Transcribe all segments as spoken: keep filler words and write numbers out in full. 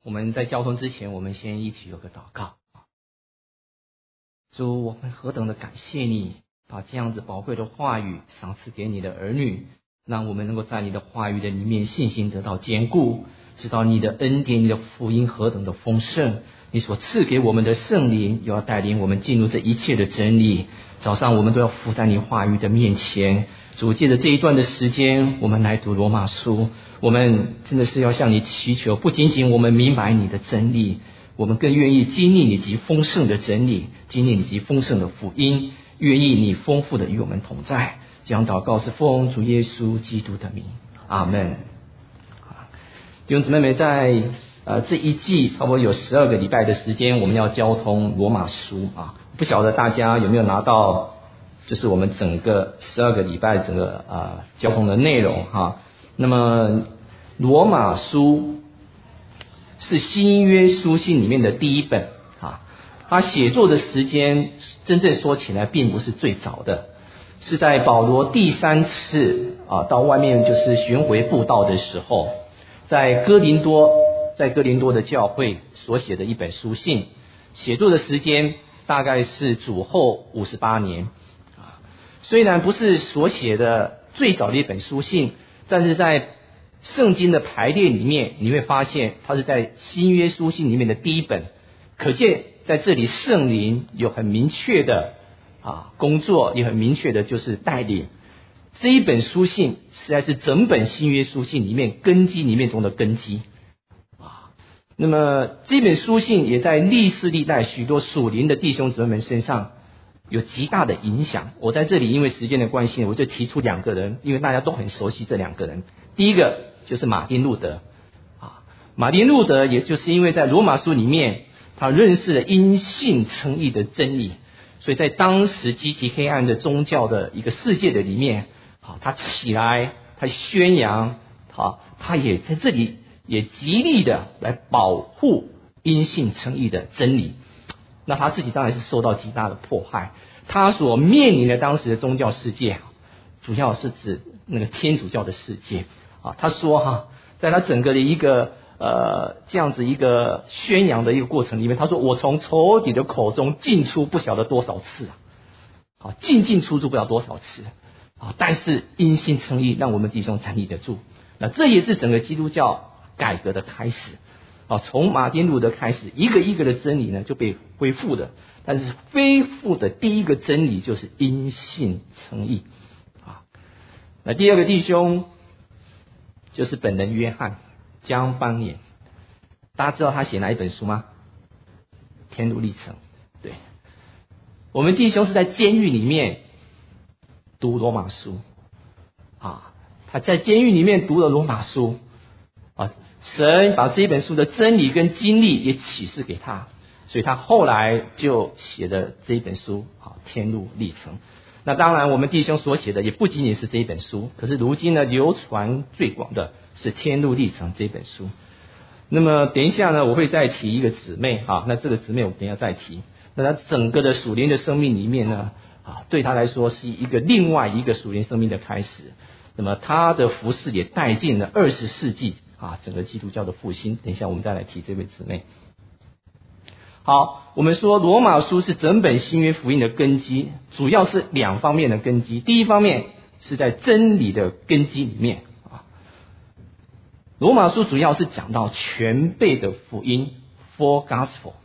我们在交通之前，我们先一起有个祷告。主，我们何等的感谢你，把这样子宝贵的话语赏赐给你的儿女，让我们能够在你的话语的里面信心得到坚固，知道你的恩典，你的福音何等的丰盛，你所赐给我们的圣灵又要带领我们进入这一切的真理。早上我们都要伏在你话语的面前。主，借着这一段的时间，我们来读罗马书，我们真的是要向你祈求，不仅仅我们明白你的真理，我们更愿意经历你极丰盛的真理，经历你极丰盛的福音，愿意你丰富的与我们同在。这样祷告是奉主耶稣基督的名，阿们。弟兄姊妹们，在呃这一季差不多有十二个礼拜的时间，我们要交通罗马书啊。不晓得大家有没有拿到，就是我们整个十二个礼拜整个呃交通的内容哈。那么罗马书是新约书信里面的第一本啊，它写作的时间真正说起来并不是最早的，是在保罗第三次啊到外面就是巡回布道的时候，在哥林多在哥林多的教会所写的一本书信，写作的时间大概是主后五十八年啊。虽然不是所写的最早的一本书信，但是在圣经的排列里面，你会发现它是在新约书信里面的第一本，可见在这里圣灵有很明确的啊工作，也很明确的就是带领。这一本书信实在是整本新约书信里面根基里面中的根基啊。那么这本书信也在历世历代许多属灵的弟兄姊妹们身上有极大的影响。我在这里因为时间的关系，我就提出两个人，因为大家都很熟悉这两个人。第一个就是马丁路德啊，马丁路德也就是因为在罗马书里面，他认识了因信称义的真理，所以在当时极其黑暗的宗教的一个世界的里面，好，他起来，他宣扬，好，他也在这里也极力的来保护因信称义的真理。那他自己当然是受到极大的迫害，他所面临的当时的宗教世界，主要是指那个天主教的世界啊。他说哈，在他整个的一个呃这样子一个宣扬的一个过程里面，他说我从仇敌的口中进出不晓得多少次啊，好，进进出出不晓得多少次啊，但是因信称义让我们弟兄站立得住。那这也是整个基督教改革的开始啊，从马丁路德开始，一个一个的真理呢就被恢复了，但是恢复的第一个真理就是因信称义啊。那第二个弟兄就是本人约翰江邦年，大家知道他写哪一本书吗？天路历程。对，我们弟兄是在监狱里面读罗马书啊，他在监狱里面读了罗马书啊，神把这一本书的真理跟经历也启示给他，所以他后来就写了这一本书啊，天路历程。那当然我们弟兄所写的也不仅仅是这一本书，可是如今呢流传最广的是天路历程这本书。那么等一下呢我会再提一个姊妹啊，那这个姊妹我等一下再提。那他整个的属灵的生命里面呢啊，对他来说是一个另外一个属灵生命的开始。那么他的服事也带进了二十世纪啊整个基督教的复兴。等一下我们再来提这位姊妹。好，我们说罗马书是整本新约福音的根基，主要是两方面的根基。第一方面是在真理的根基里面啊，罗马书主要是讲到全备的福音 full gospel。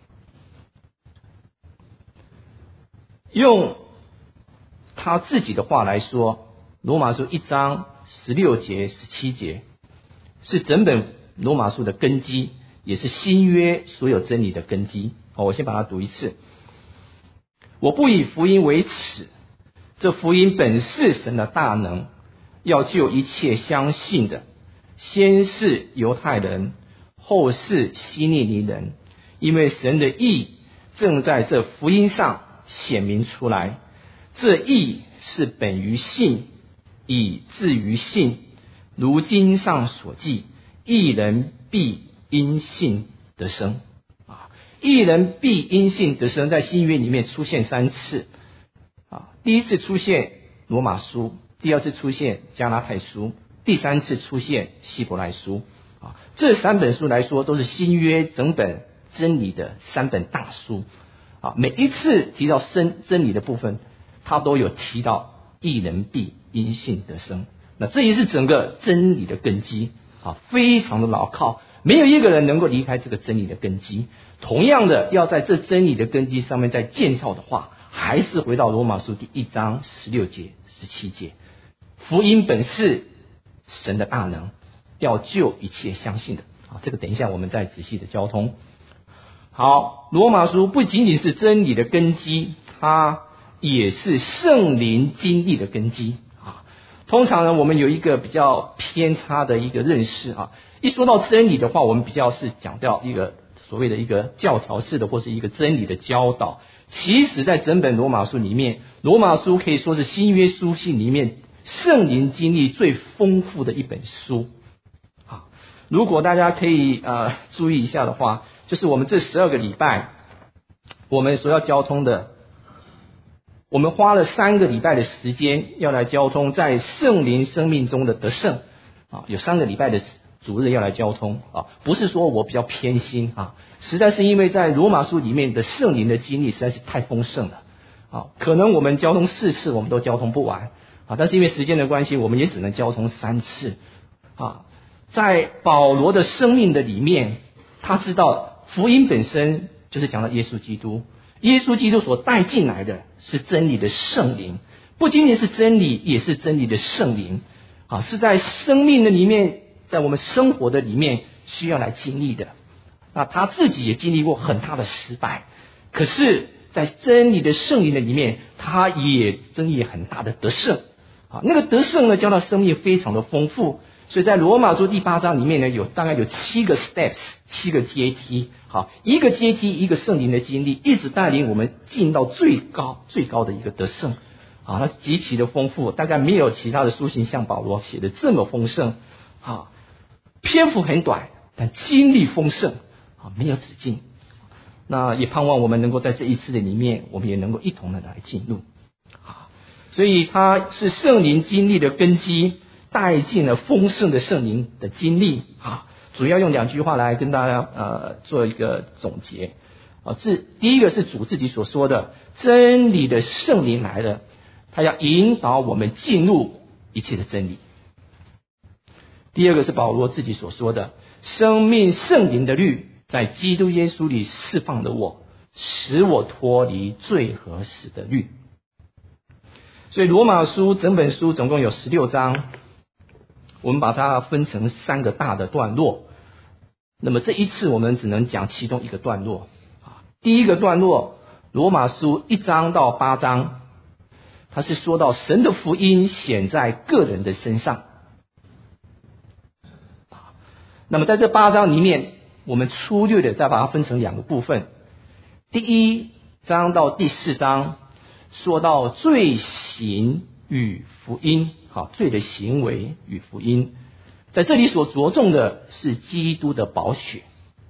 用他自己的话来说，罗马书一章十六节十七节是整本罗马书的根基，也是新约所有真理的根基。哦，我先把它读一次。我不以福音为耻，这福音本是神的大能，要救一切相信的，先是犹太人，后是希利尼人，因为神的义正在这福音上显明出来。这义是本于信，以至于信。如经上所记，义人必因信得生。义人必因信得生，在新约里面出现三次啊，第一次出现罗马书，第二次出现加拉太书，第三次出现希伯来书啊，这三本书来说都是新约整本真理的三本大书啊，每一次提到真真理的部分，它都有提到义人必因信得生。那这也是整个真理的根基啊，非常的牢靠，没有一个人能够离开这个真理的根基。同样的，要在这真理的根基上面再建造的话，还是回到罗马书第一章十六节、十七节，福音本是神的大能，要救一切相信的啊。这个等一下我们再仔细的交通。好，罗马书不仅仅是真理的根基，它也是圣灵经历的根基啊。通常呢，我们有一个比较偏差的一个认识啊，一说到真理的话，我们比较是讲到一个所谓的一个教条式的或是一个真理的教导。其实在整本罗马书里面，罗马书可以说是新约书信里面圣灵经历最丰富的一本书啊。如果大家可以呃注意一下的话，就是我们这十二个礼拜我们所要交通的，我们花了三个礼拜的时间要来交通在圣灵生命中的得胜啊，有三个礼拜的主日要来交通啊，不是说我比较偏心啊，实在是因为在罗马书里面的圣灵的经历实在是太丰盛了啊，可能我们交通四次我们都交通不完啊，但是因为时间的关系，我们也只能交通三次啊。在保罗的生命的里面，他知道福音本身就是讲到耶稣基督，耶稣基督所带进来的是真理的圣灵，不仅仅是真理，也是真理的圣灵啊，是在生命的里面，在我们生活的里面需要来经历的。那他自己也经历过很大的失败，可是在真理的圣灵的里面，他也经历很大的得胜啊，那个得胜呢，叫他生命非常的丰富。所以在罗马书第八章里面呢，有大概有七个 steps， 七个阶梯，好，一个阶梯一个圣灵的经历，一直带领我们进到最高最高的一个得胜啊，它极其的丰富，大概没有其他的书信像保罗写的这么丰盛啊，篇幅很短，但经历丰盛啊，没有止境。那也盼望我们能够在这一次的里面，我们也能够一同的来进入啊，所以它是圣灵经历的根基，带进了丰盛的圣灵的经历啊。主要用两句话来跟大家呃做一个总结啊。这第一个是主自己所说的，真理的圣灵来了，他要引导我们进入一切的真理。第二个是保罗自己所说的，生命圣灵的律在基督耶稣里释放了我，使我脱离罪和死的律。所以罗马书整本书总共有十六章，我们把它分成三个大的段落，那么这一次我们只能讲其中一个段落啊。第一个段落，罗马书一章到八章，它是说到神的福音显在个人的身上。那么在这八章里面，我们粗略的再把它分成两个部分。第一章到第四章说到罪行与福音，好，罪的行为与福音，在这里所着重的是基督的宝血。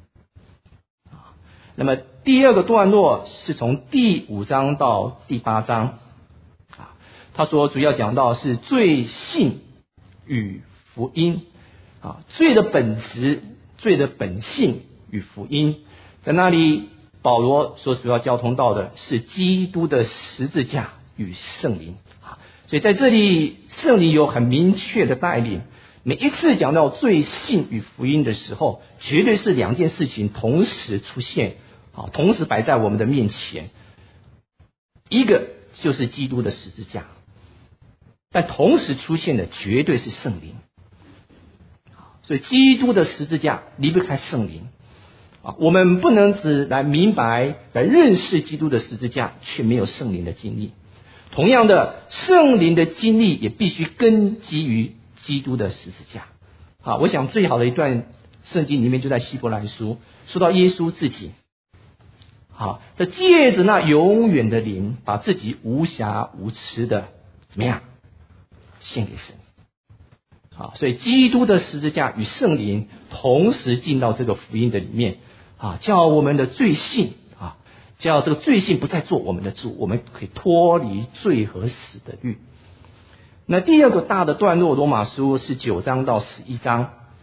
那么第二个段落是从第五章到第八章，他说主要讲到是罪性与福音啊，罪的本质、罪的本性与福音，在那里保罗所主要交通到的是基督的十字架与圣灵啊，所以在这里圣灵有很明确的带领。每一次讲到罪性与福音的时候，绝对是两件事情同时出现啊，同时摆在我们的面前。一个就是基督的十字架，但同时出现的绝对是圣灵。所以基督的十字架离不开圣灵啊，我们不能只来明白来认识基督的十字架，却没有圣灵的经历。同样的，圣灵的经历也必须根基于基督的十字架啊。我想最好的一段圣经里面就在希伯来书，说到耶稣自己好，他借着那永远的灵，把自己无瑕无疵的怎么样献给神。啊，所以基督的十字架与圣灵同时进到这个福音的里面啊，叫我们的罪性啊，叫这个罪性不再做我们的主，我们可以脱离罪和死的律。那第二个大的段落，罗马书是九章到十一章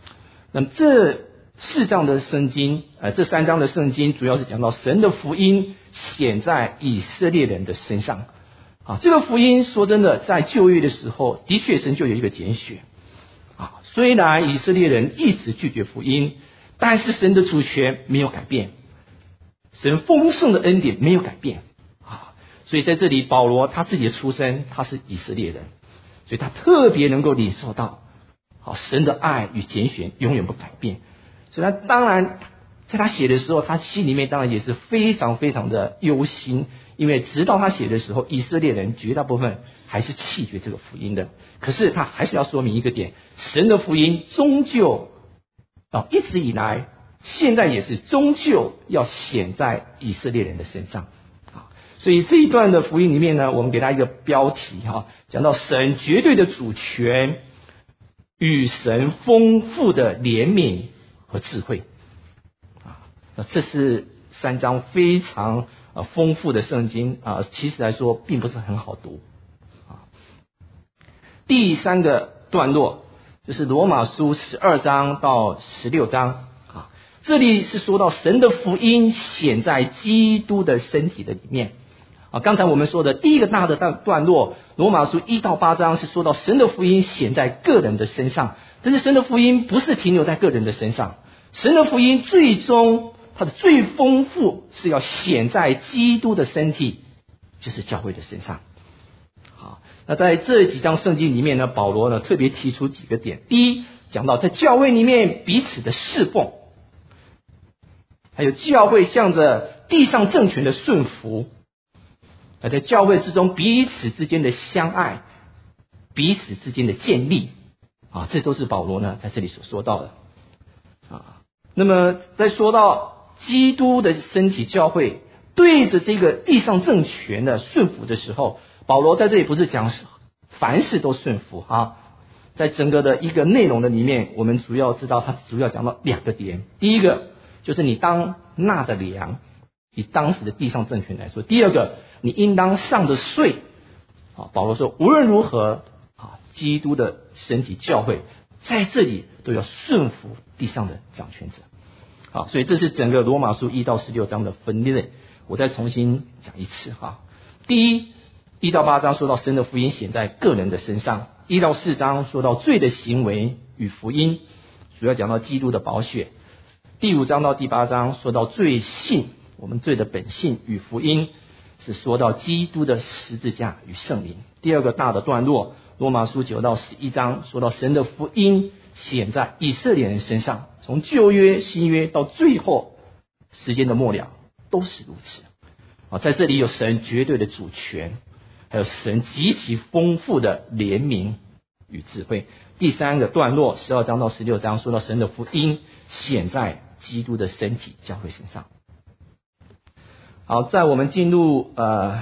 那么这四章的圣经，呃，这三章的圣经主要是讲到神的福音显在以色列人的身上。啊，这个福音说真的，在旧约的时候，的确神就有一个拣选。啊，虽然以色列人一直拒绝福音，但是神的主权没有改变，神丰盛的恩典没有改变。啊，所以在这里保罗他自己的出身，他是以色列人，所以他特别能够领受到，好，神的爱与拣选永远不改变。所以他当然在他写的时候，他心里面当然也是非常非常的忧心，因为直到他写的时候，以色列人绝大部分还是弃绝这个福音的。可是他还是要说明一个点，神的福音终究啊，一直以来现在也是终究要显在以色列人的身上。啊，所以这一段的福音里面呢，我们给他一个标题哈，讲到神绝对的主权与神丰富的怜悯和智慧。啊，这是三章非常呃丰富的圣经啊，其实来说并不是很好读。啊，第三个段落就是罗马书十二章到十六章啊，这里是说到神的福音显在基督的身体的里面。啊，刚才我们说的第一个大的段段落，罗马书一到八章是说到神的福音显在个人的身上，但是神的福音不是停留在个人的身上，神的福音最终它的最丰富是要显在基督的身体，就是教会的身上。好，那在这几章圣经里面呢，保罗呢特别提出几个点。第一，讲到在教会里面彼此的侍奉，还有教会向着地上政权的顺服，而在教会之中彼此之间的相爱，彼此之间的建立啊，这都是保罗呢在这里所说到的啊。那么在说到基督的身体教会对着这个地上政权的顺服的时候，保罗在这里不是讲凡事都顺服啊，在整个的一个内容的里面，我们主要知道他主要讲到两个点。第一个就是你当纳的粮，以当时的地上政权来说；第二个，你应当上的税。啊，保罗说无论如何啊，基督的身体教会在这里都要顺服地上的掌权者。好，所以这是整个罗马书一到十六章的分类，我再重新讲一次哈。第一，一到八章说到神的福音显在个人的身上；一到四章说到罪的行为与福音，主要讲到基督的宝血；第五章到第八章说到罪性，我们罪的本性与福音，是说到基督的十字架与圣灵。第二个大的段落，罗马书九到十一章说到神的福音显在以色列人身上，从旧约新约到最后时间的末了都是如此。啊，在这里有神绝对的主权，还有神极其丰富的怜悯与智慧。第三个段落十二章到十六章说到神的福音显在基督的身体教会身上。好，在我们进入呃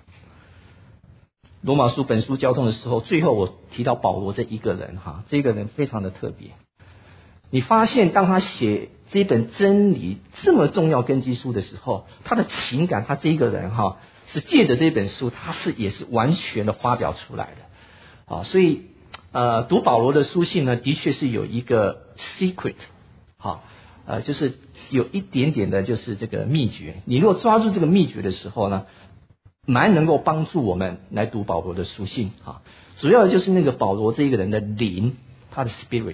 罗马书本书交通的时候，最后我提到保罗这一个人哈，这个人非常的特别。你发现当他写这本真理这么重要根基书的时候，他的情感，他这一个人哈，是借着这本书，他是也是完全的发表出来的啊。所以呃，读保罗的书信呢，的确是有一个 secret 哈，呃，就是有一点点的就是这个秘诀。你如果抓住这个秘诀的时候呢，蛮能够帮助我们来读保罗的书信啊。主要的就是那个保罗这一个人的灵，他的 spirit。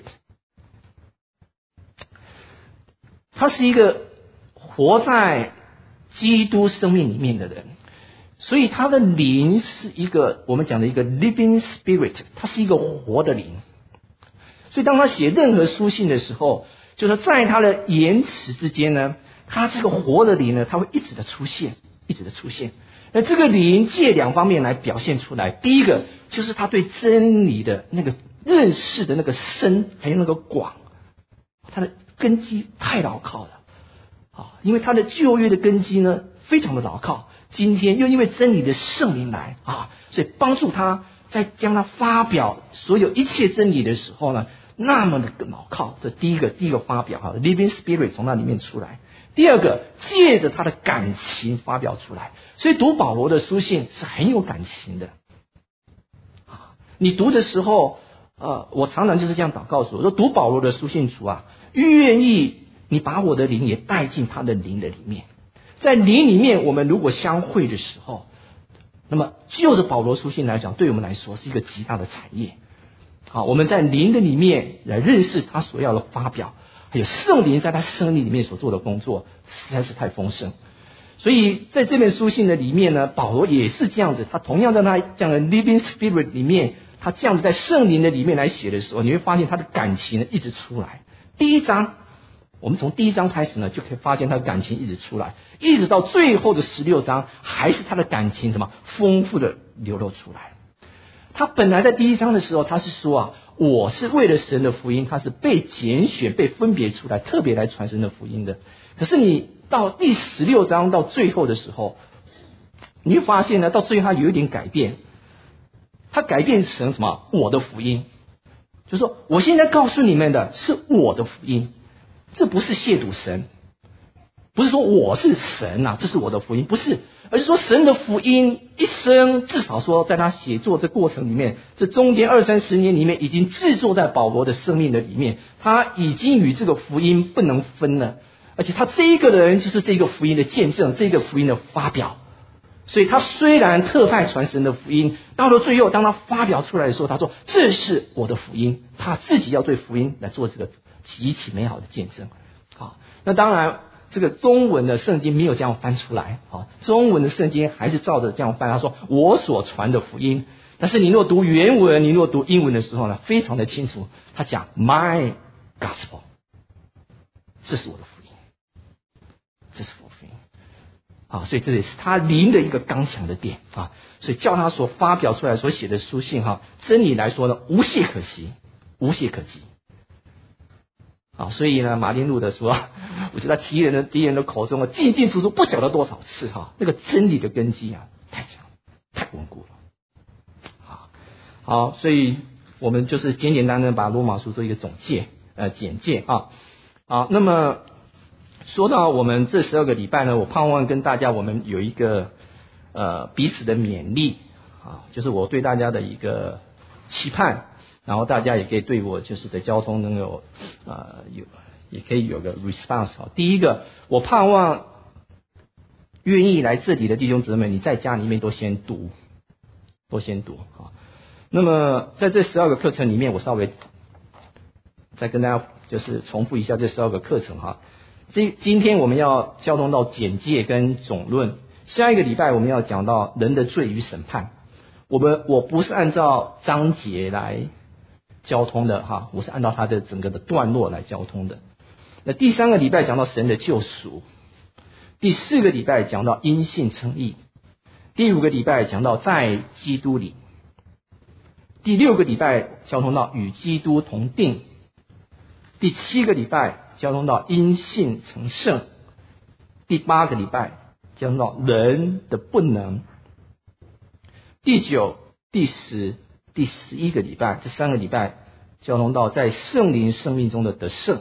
他是一个活在基督生命里面的人，所以他的灵是一个我们讲的一个 living spirit， 他是一个活的灵。所以当他写任何书信的时候，就是在他的言辞之间呢，他这个活的灵呢，他会一直的出现，一直的出现。那这个灵借两方面来表现出来，第一个就是他对真理的那个认识的那个深，还有那个广，他的根基太牢靠了啊！因为他的旧约的根基呢非常的牢靠，今天又因为真理的圣灵来啊，所以帮助他在将他发表所有一切真理的时候呢，那么的牢靠。这第一个第一个发表哈 ，living spirit 从那里面出来。第二个，借着他的感情发表出来，所以读保罗的书信是很有感情的啊！你读的时候，呃，我常常就是这样祷告说，说读保罗的书信主啊， 愿意你把我的灵也带进他的灵的里面。在灵里面，我们如果相会的时候，那么就着保罗书信来讲，对我们来说是一个极大的产业。好，我们在灵的里面来认识他所要的发表，还有圣灵在他生命里面所做的工作，实在是太丰盛。所以在这本书信的里面呢，保罗也是这样子，他同样在他这样的 living spirit 里面，他这样子在圣灵的里面来写的时候，你会发现他的感情呢一直出来。第一章，我们从第一章开始呢，就可以发现他的感情一直出来，一直到最后的十六章，还是他的感情什么丰富的流露出来。他本来在第一章的时候，他是说啊，我是为了神的福音，他是被拣选、被分别出来，特别来传神的福音的。可是你到第十六章到最后的时候，你会发现呢，到最后他有一点改变，他改变成什么？我的福音，就是说，我现在告诉你们的是我的福音，这不是亵渎神，不是说我是神啊，这是我的福音，不是。而是说神的福音一生，至少说在他写作这过程里面，这中间二三十年里面，已经制作在保罗的生命的里面，他已经与这个福音不能分了。而且他这一个人就是这个福音的见证，这个福音的发表。所以他虽然特派传神的福音，到了最后当他发表出来的时候，他说这是我的福音，他自己要对福音来做这个极其美好的见证。好，那当然这个中文的圣经没有这样翻出来，好，中文的圣经还是照着这样翻。他说我所传的福音，但是你若读原文，你若读英文的时候呢，非常的清楚，他讲 my gospel， 这是我的福音，这是我的福音。啊，所以这也是他灵的一个刚强的点啊，所以叫他所发表出来所写的书信哈，真理来说呢，无懈可击，无懈可击。啊，所以呢，马丁路德说，我觉得敌人的敌人的口中啊，进进出出不晓得多少次哈，那个真理的根基啊，太强，太稳固了。好，好，所以我们就是简简单单把罗马书做一个总结，呃，简介啊。好，那么说到我们这十二个礼拜呢，我盼望跟大家我们有一个呃彼此的勉励啊，就是我对大家的一个期盼。然后大家也可以对我就是的交通能有呃有也可以有个 response。第一个，我盼望愿意来这里的弟兄姊妹，你在家里面都先读，都先读啊。那么在这十二个课程里面，我稍微再跟大家就是重复一下这十二个课程哈。这今天我们要交通到简介跟总论，下一个礼拜我们要讲到人的罪与审判。我们我不是按照章节来交通的哈，我是按照它的整个的段落来交通的。那第三个礼拜讲到神的救赎，第四个礼拜讲到因信称义，第五个礼拜讲到在基督里，第六个礼拜交通到与基督同定，第七个礼拜交通到因信成圣，第八个礼拜交通到人的不能，第九、第十。第十一个礼拜，这三个礼拜交通到在圣灵生命中的得胜，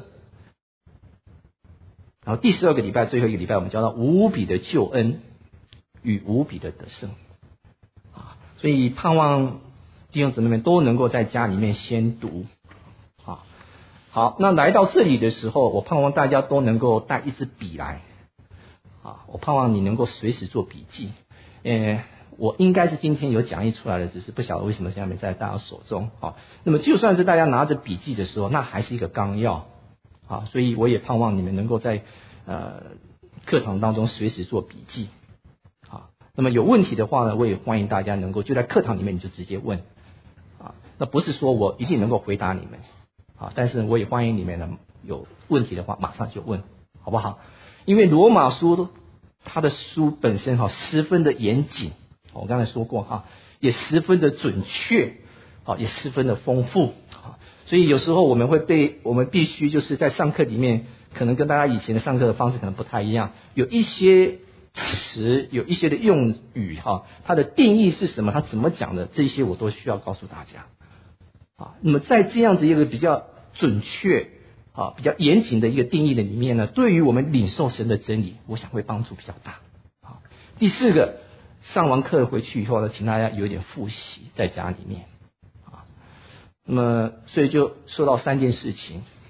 然后第十二个礼拜最后一个礼拜我们交到无比的救恩与无比的得胜啊！所以盼望弟兄姊妹们都能够在家里面先读啊。好，那来到这里的时候，我盼望大家都能够带一支笔来啊！我盼望你能够随时做笔记，呃。我应该是今天有讲义出来的，只是不晓得为什么现在没在大家手中啊。那么就算是大家拿着笔记的时候，那还是一个纲要啊，所以我也盼望你们能够在呃课堂当中随时做笔记啊。那么有问题的话呢，我也欢迎大家能够就在课堂里面你就直接问啊。那不是说我一定能够回答你们啊，但是我也欢迎你们呢有问题的话马上就问，好不好？因为罗马书它的书本身哈十分的严谨。我刚才说过哈，也十分的准确，啊，也十分的丰富，啊，所以有时候我们会被我们必须就是在上课里面，可能跟大家以前的上课的方式可能不太一样，有一些词，有一些的用语哈，它的定义是什么，它怎么讲的，这些我都需要告诉大家，啊，那么在这样子一个比较准确啊、比较严谨的一个定义的里面呢，对于我们领受神的真理，我想会帮助比较大。啊，第四个。上完课回去以后呢，请大家有一点复习在家里面啊。那么，所以就说到三件事情。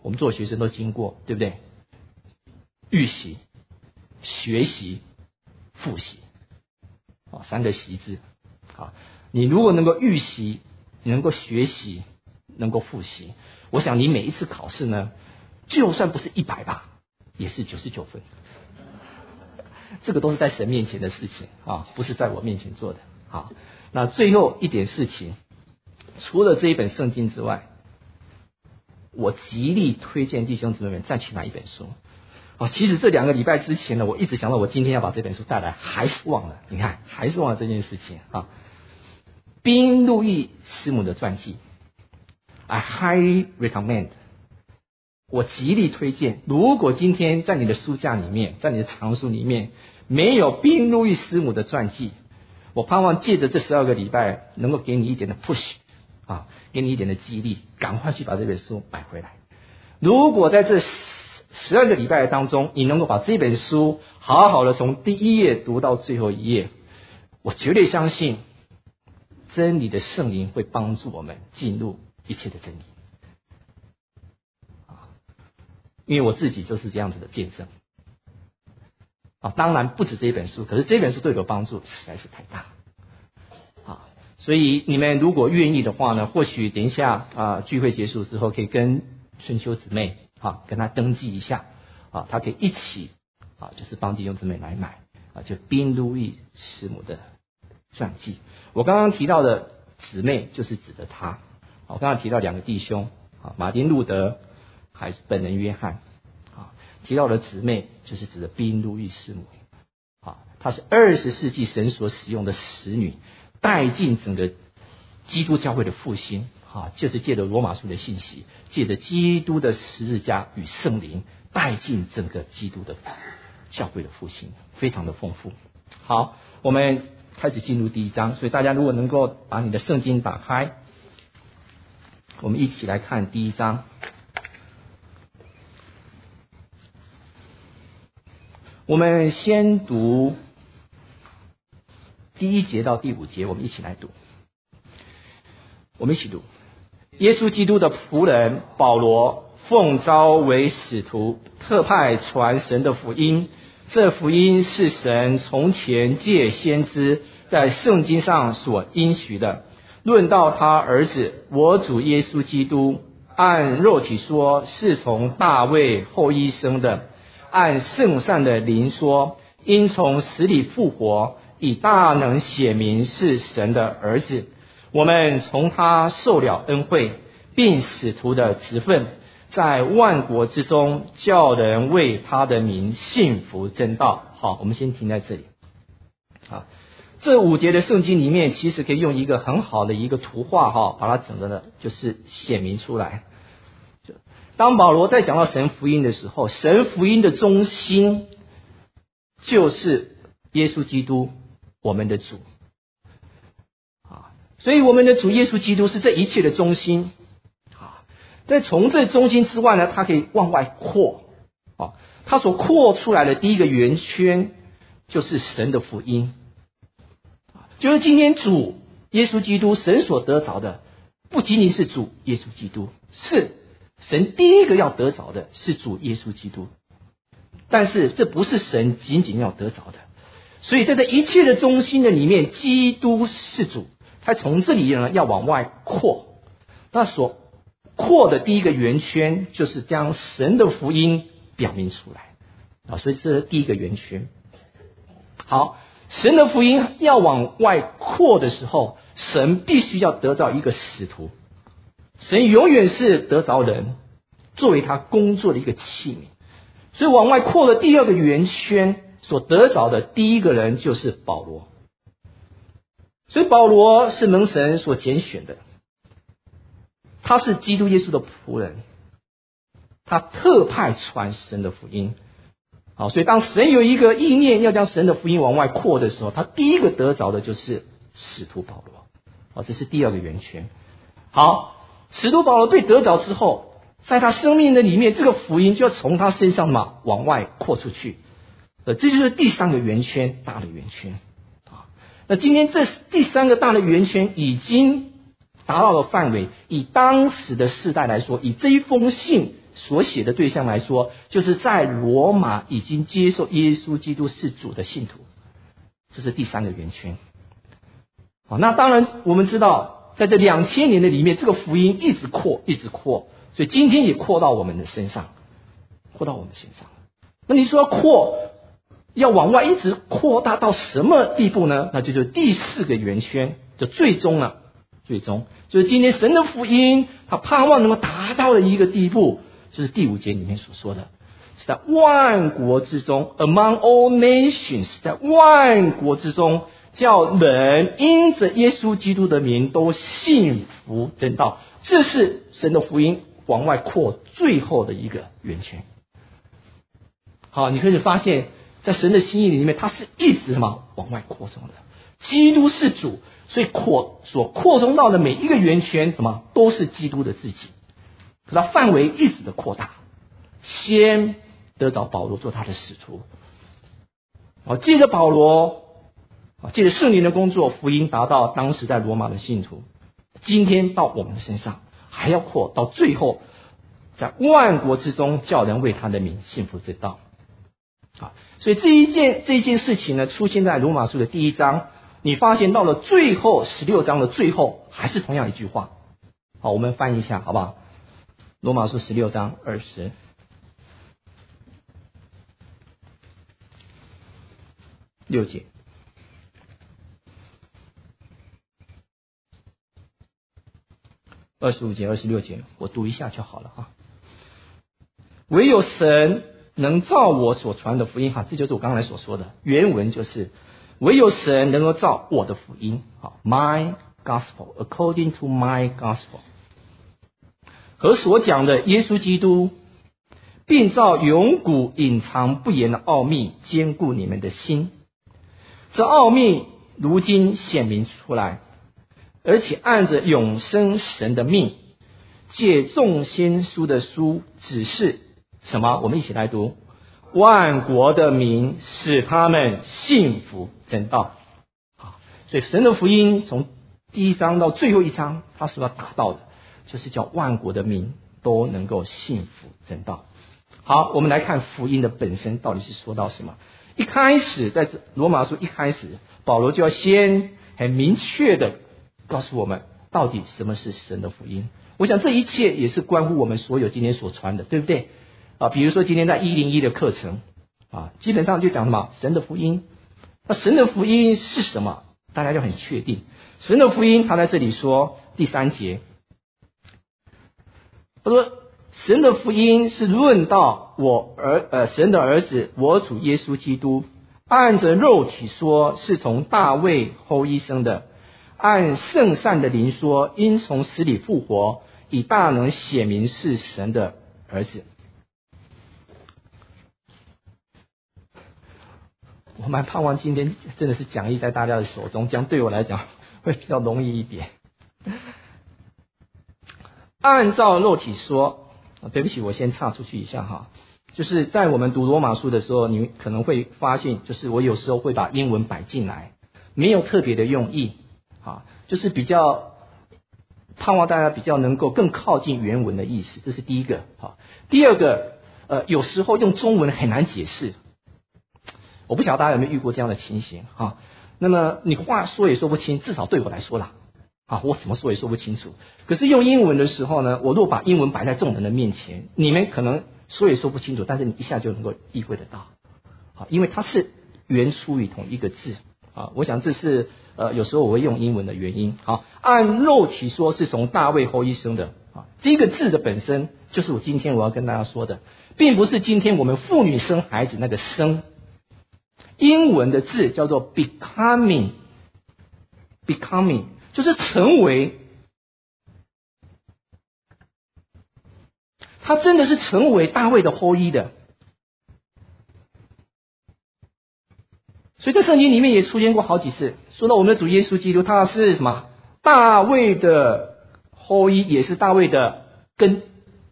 我们做学生都经过，对不对？预习、学习、复习，啊，三个习字。啊，你如果能够预习，你能够学习，能够复习，我想你每一次考试呢，就算不是一百吧，也是九十九分。这个都是在神面前的事情啊，不是在我面前做的。好，那最后一点事情，除了这一本圣经之外，我极力推荐弟兄姊妹们再去买一本书。哦，其实这两个礼拜之前呢，我一直想到我今天要把这本书带来，还是忘了。你看，还是忘了这件事情啊。宾路易师母的传记 ，I highly recommend。我极力推荐。如果今天在你的书架里面，在你的藏书里面没有宾路易师母的传记，我盼望借着这十二个礼拜，能够给你一点的 push 啊，给你一点的激励，赶快去把这本书买回来。如果在这十二个礼拜当中，你能够把这本书好好的从第一页读到最后一页，我绝对相信真理的圣灵会帮助我们进入一切的真理。因为我自己就是这样子的见证。啊，当然不止这一本书，可是这本书对我的帮助实在是太大。啊，所以你们如果愿意的话呢，或许等一下啊聚会结束之后，可以跟春秋姊妹啊跟她登记一下啊，她可以一起啊就是帮弟兄姊妹来买啊，就宾路易师母的传记。我刚刚提到的姊妹就是指的她。我刚刚提到两个弟兄啊，马丁路德还是本人约翰。提到的姊妹就是指的宾路易师母，啊，她是二十世纪神所使用的使女，带进整个基督教会的复兴，啊，就是借着罗马书的信息，借着基督的十字架与圣灵，带进整个基督的教会的复兴，非常的丰富。好，我们开始进入第一章，所以大家如果能够把你的圣经打开，我们一起来看第一章。我们先读第一节到第五节，我们一起来读。我们一起读。耶稣基督的仆人保罗，奉召为使徒，特派传神的福音。这福音是神从前借先知在圣经上所应许的。论到他儿子，我主耶稣基督，按肉体说，是从大卫后裔生的。按圣善的灵说，因从死里复活，以大能显明是神的儿子。我们从他受了恩惠，并使徒的职分，在万国之中叫人为他的名信服真道。好，我们先停在这里。好，这五节的圣经里面，其实可以用一个很好的一个图画哈，把它整个的就是显明出来。当保罗在讲到神福音的时候，神福音的中心就是耶稣基督，我们的主啊，所以我们的主耶稣基督是这一切的中心啊。在从这中心之外呢，它可以往外扩啊，它所扩出来的第一个圆圈就是神的福音，就是今天主耶稣基督神所得着的，不仅仅是主耶稣基督，是神第一个要得着的是主耶稣基督，但是这不是神仅仅要得着的，所以在这一切的中心的里面，基督是主，他从这里呢要往外扩，那所扩的第一个圆圈就是将神的福音表明出来啊，所以这是第一个圆圈。好，神的福音要往外扩的时候，神必须要得到一个使徒。神永远是得着人作为他工作的一个器皿，所以往外扩的第二个圆圈所得着的第一个人就是保罗。所以保罗是蒙神所拣选的，他是基督耶稣的仆人，他特派传神的福音。好，所以当神有一个意念要将神的福音往外扩的时候，他第一个得着的就是使徒保罗。好，这是第二个圆圈。好，使徒保罗被得着之后，在他生命的里面，这个福音就要从他身上嘛往外扩出去。呃，这就是第三个圆圈，大的圆圈啊。那今天这第三个大的圆圈已经达到了范围，以当时的世代来说，以这一封信所写的对象来说，就是在罗马已经接受耶稣基督是主的信徒，这是第三个圆圈。好，那当然我们知道，在这两千年的里面，这个福音一直扩，一直扩，所以今天也扩到我们的身上，扩到我们身上。那你说扩，要往外一直扩大到什么地步呢？那就就是第四个圆圈，就最终了，最终就是今天神的福音，他盼望能够达到的一个地步，就是第五节里面所说的，是在万国之中 ，among all nations， 在万国之中，叫人因着耶稣基督的名都信服真道。这是神的福音往外扩最后的一个圆圈。好，你可以发现，在神的心意里面，它是一直嘛往外扩充的。基督是主，所以扩所扩充到的每一个圆圈，什么都是基督的自己。可它范围一直的扩大，先得着保罗做他的使徒。好，借着保罗，啊，借着圣灵的工作，福音达到当时在罗马的信徒，今天到我们身上，还要扩到最后，在万国之中，叫人为他的名信服真道。啊，所以这一件这一件事情呢，出现在罗马书的第一章。你发现到了最后十六章的最后，还是同样一句话。好，我们翻译一下，好不好？罗马书十六章二十六节，二十五节、二十六节，我读一下就好了哈。唯有神能照我所传的福音，哈，这就是我刚才所说的原文，就是唯有神能够照我的福音，好 ，my gospel according to my gospel， 和所讲的耶稣基督，并照永古隐藏不言的奥秘坚固你们的心。这奥秘如今显明出来，而且按着永生神的命，借众先书的书指示什么？我们一起来读：万国的民使他们信服真道。好，所以神的福音从第一章到最后一章，他所要达到的，就是叫万国的民都能够信服真道。好，我们来看福音的本身到底是说到什么。一开始在罗马书一开始，保罗就要先很明确的告诉我们，到底什么是神的福音。我想这一切也是关乎我们所有今天所传的，对不对？啊，比如说今天在一零一的课程啊，基本上就讲什么神的福音。那神的福音是什么？大家就很确定。神的福音，他在这里说第三节，他说神的福音是论到我儿呃神的儿子我主耶稣基督，按着肉体说是从大卫后裔生的，按圣善的灵说因从死里复活，以大能显明是神的儿子。我蛮盼望今天真的是讲义在大家的手中，这样对我来讲会比较容易一点。按照肉体说，对不起，我先岔出去一下哈。就是在我们读罗马书的时候，你可能会发现，就是我有时候会把英文摆进来，没有特别的用意啊，就是比较盼望大家比较能够更靠近原文的意思，这是第一个。好，第二个，呃，有时候用中文很难解释。我不晓得大家有没有遇过这样的情形哈。那么你话说也说不清，至少对我来说啦，啊，我怎么说也说不清楚。可是用英文的时候呢，我若把英文摆在众人的面前，你们可能说也说不清楚，但是你一下就能够意会得到，好，因为它是原出于同一个字啊。我想这是呃有时候我会用英文的原因。好，按肉体说是从大卫后裔生的啊，这个字的本身就是我今天我要跟大家说的，并不是今天我们妇女生孩子那个生。英文的字叫做 becoming， becoming 就是成为，他真的是成为大卫的后裔的。所以在圣经里面也出现过好几次，说到我们的主耶稣基督，他是什么？大卫的后裔，也是大卫的根。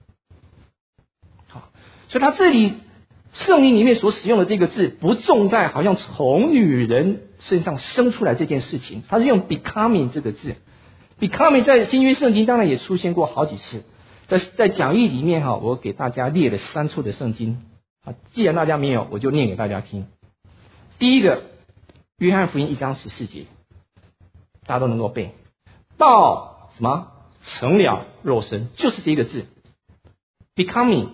好，所以他这里圣经里面所使用的这个字，不重在好像从女人身上生出来这件事情，他是用 becoming 这个字。becoming 在新约圣经当然也出现过好几次， 在在讲义里面哈，我给大家列了三处的圣经啊，既然大家没有，我就念给大家听。第一个，约翰福音一章十四节，大家都能够背，道什么成了肉身，就是这个字 becoming。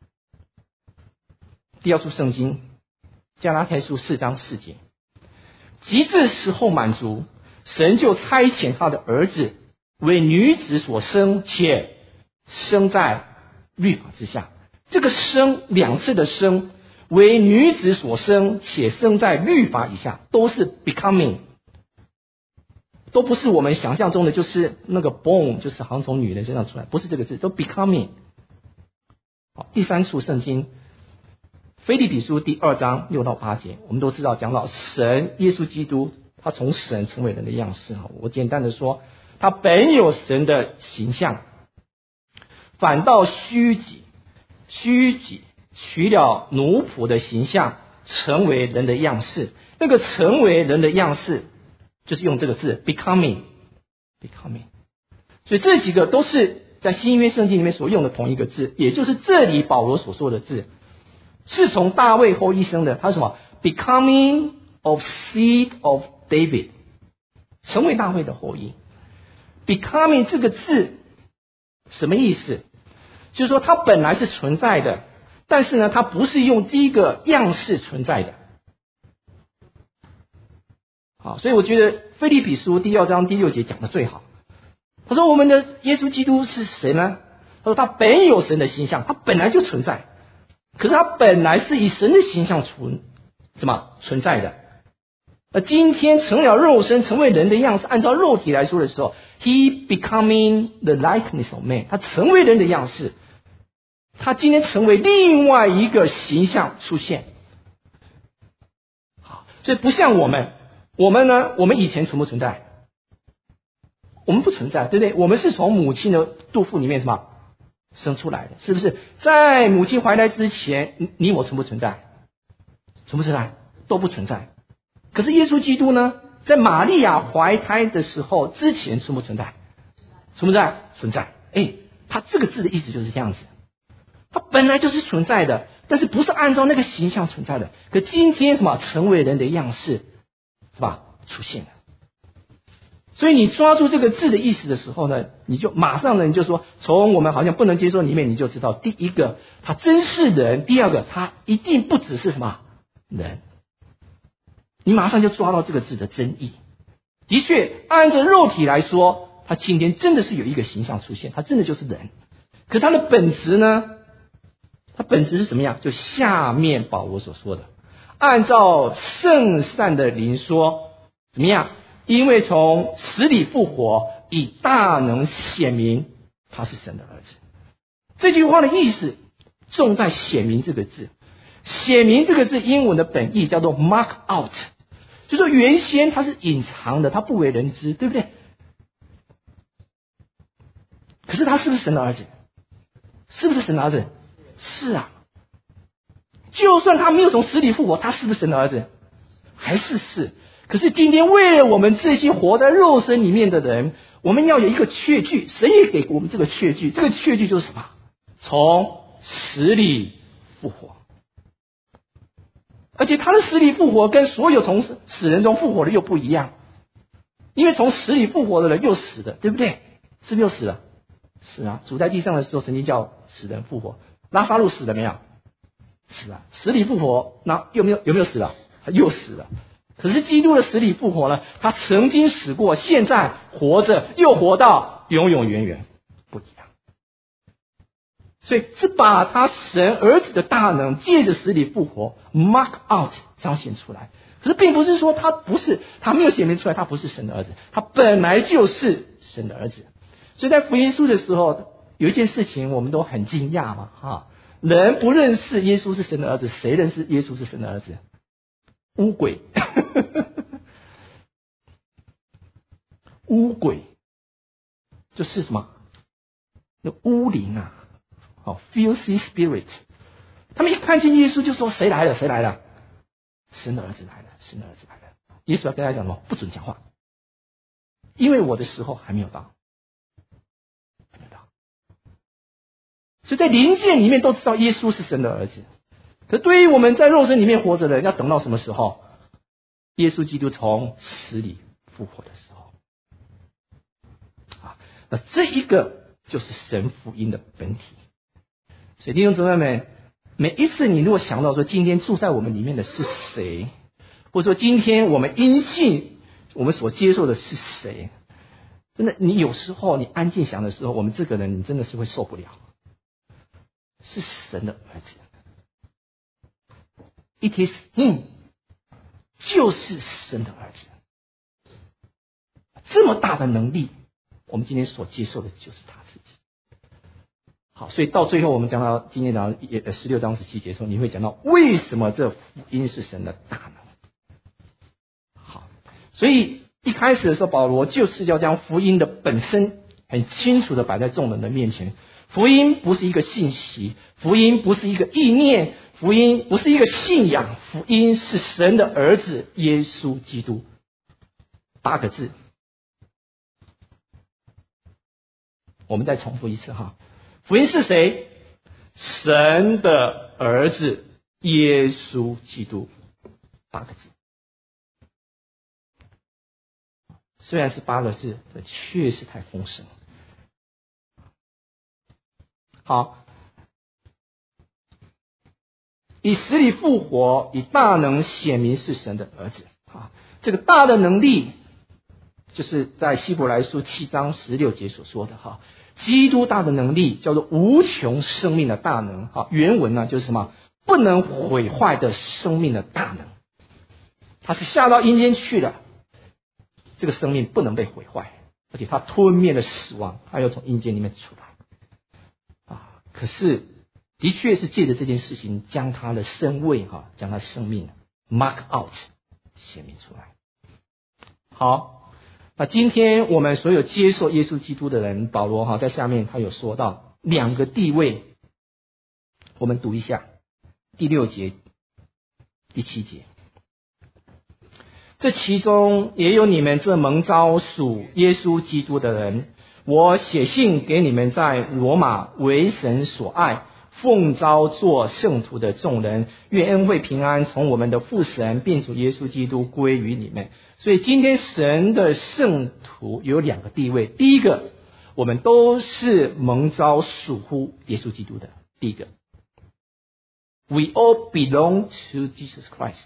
第二处圣经，加拉太书四章四节，及至时候满足，神就差遣他的儿子为女子所生，且生在律法之下。这个生两次的生，为女子所生，且生在律法以下，都是 becoming， 都不是我们想象中的就是那个 born， 就是好像从女人身上出来，不是这个字，都 becoming。 好，第三处圣经腓立比书第二章六到八节，我们都知道讲到神耶稣基督，他从神成为人的样式。我简单的说，他本有神的形象，反倒虚己，虚己取了奴仆的形象，成为人的样式。那个成为人的样式，就是用这个字 becoming becoming。 所以这几个都是在新约圣经里面所用的同一个字，也就是这里保罗所说的字，是从大卫后裔生的。他是什么 becoming of seed of David， 成为大卫的后裔。 becoming 这个字什么意思？就是说它本来是存在的，但是呢它不是用这个样式存在的。好，所以我觉得腓立比书第二章第六节讲的最好。他说我们的耶稣基督是谁呢？他说他本有神的形象，他本来就存在，可是他本来是以神的形象存什么存在的。而今天成了肉身，成为人的样式，按照肉体来说的时候， he becoming the likeness of man， 他成为人的样式，他今天成为另外一个形象出现。好，所以不像我们，我们呢，我们以前存不存在？我们不存在，对不对？我们是从母亲的肚腹里面什么生出来的，是不是？在母亲怀胎之前，你我存不存在？存不存在？都不存在。可是耶稣基督呢，在玛利亚怀胎的时候之前存不存在？存不存在？存在。哎，他这个字的意思就是这样子，他本来就是存在的，但是不是按照那个形象存在的。可今天什么成为人的样式，是吧？出现了。所以你抓住这个字的意思的时候呢，你就马上呢，你就说，从我们好像不能接受里面，你就知道，第一个，他真是人；第二个，他一定不只是什么人。你马上就抓到这个字的真意。的确，按照肉体来说，他今天真的是有一个形象出现，他真的就是人。可他的本质呢？他本质是什么样？就下面保罗所说的，按照圣善的灵说，怎么样？因为从死里复活，以大能显明他是神的儿子。这句话的意思重在显明这个字。显明这个字英文的本意叫做 mark out， 就是说原先它是隐藏的，它不为人知，对不对？可是他是不是神的儿子？是不是神的儿子？是啊。就算他没有从死里复活，他是不是神的儿子？还是是。可是今天为了我们这些活在肉身里面的人，我们要有一个确据，神也给我们这个确据。这个确据就是什么？从死里复活。而且他的死里复活跟所有从死人中复活的又不一样，因为从死里复活的人又死的，对不对？是不是又死了？是啊，主在地上的时候曾经叫死人复活。拉撒路死了没有？死了。死里复活，那有没有有没有死了？他又死了。可是基督的死里复活呢？他曾经死过，现在活着，又活到永永远远，不一样。所以是把他神儿子的大能借着死里复活 mark out 彰显出来。可是并不是说他不是，他没有显明出来他不是神的儿子，他本来就是神的儿子。所以在福音书的时候，有一件事情我们都很惊讶嘛，哈，人不认识耶稣是神的儿子，谁认识耶稣是神的儿子？污鬼。污鬼就是什么？那污灵啊，哦 ，filthy spirit。他们一看见耶稣就说：“谁来了？谁来了？神的儿子来了，神的儿子来了。”耶稣要跟他讲什么？不准讲话，因为我的时候还没有到，还没有到。 所以在灵界里面都知道耶稣是神的儿子。可对于我们在肉身里面活着的人，要等到什么时候？耶稣基督从死里复活的时候。啊，那这一个就是神福音的本体。所以弟兄姊妹们，每一次你如果想到说今天住在我们里面的是谁，或者说今天我们因信我们所接受的是谁，真的你有时候你安静想的时候，我们这个人你真的是会受不了。是神的儿子。It is him， 就是神的儿子。这么大的能力，我们今天所接受的就是他自己。好，所以到最后我们讲到今天讲到十六章十七节的时候，你会讲到为什么这福音是神的大能。好，所以一开始的时候，保罗就是要将福音的本身很清楚的摆在众人的面前。福音不是一个信息，福音不是一个意念，福音不是一个信仰，福音是神的儿子耶稣基督。八个字，我们再重复一次哈。福音是谁？神的儿子耶稣基督。八个字。虽然是八个字，这确实太丰盛了。好，以死里复活，以大能显明是神的儿子。啊，这个大的能力，就是在希伯来书七章十六节所说的哈，基督大的能力叫做无穷生命的大能。哈，原文呢就是什么？不能毁坏的生命的大能。他是下到阴间去了，这个生命不能被毁坏，而且他吞灭了死亡，他要从阴间里面出来。可是，的确是借着这件事情，将他的身位哈，将他生命 mark out 显明出来。好，那今天我们所有接受耶稣基督的人，保罗哈在下面他有说到两个地位，我们读一下第六节、第七节。这其中也有你们这蒙召属耶稣基督的人。我写信给你们在罗马为神所爱，奉召做圣徒的众人，愿恩惠平安从我们的父神并主耶稣基督归于你们。所以今天神的圣徒有两个地位，第一个，我们都是蒙召属乎耶稣基督的。第一个 ，We all belong to Jesus Christ。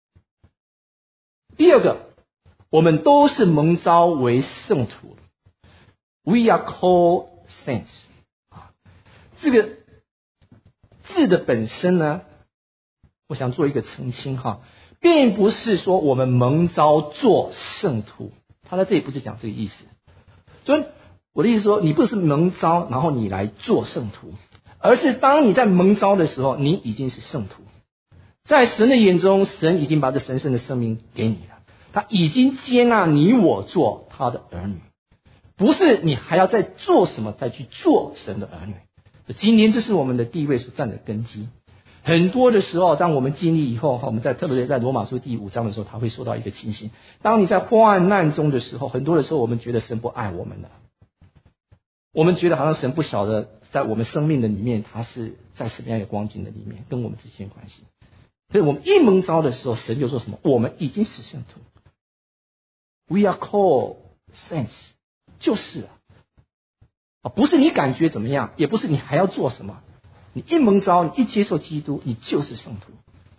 第二个，我们都是蒙召为圣徒。We are called saints。这个字的本身呢，我想做一个澄清哈，并不是说我们蒙召做圣徒，他在这里不是讲这个意思。所以我的意思说，你不是蒙召，然后你来做圣徒，而是当你在蒙召的时候，你已经是圣徒。在神的眼中，神已经把这神圣的生命给你了，他已经接纳你我做他的儿女。不是你还要再做什么再去做神的儿女。今天这是我们的地位所站的根基。很多的时候，当我们经历以后，我们在特别在罗马书第五章的时候，他会说到一个情形：当你在患难中的时候，很多的时候我们觉得神不爱我们了，我们觉得好像神不晓得在我们生命的里面，他是在什么样的光景的里面跟我们之间的关系。所以我们一蒙召的时候，神就说什么？我们已经是圣徒。We are called saints。就是啊，不是你感觉怎么样，也不是你还要做什么，你一蒙召，你一接受基督，你就是圣徒。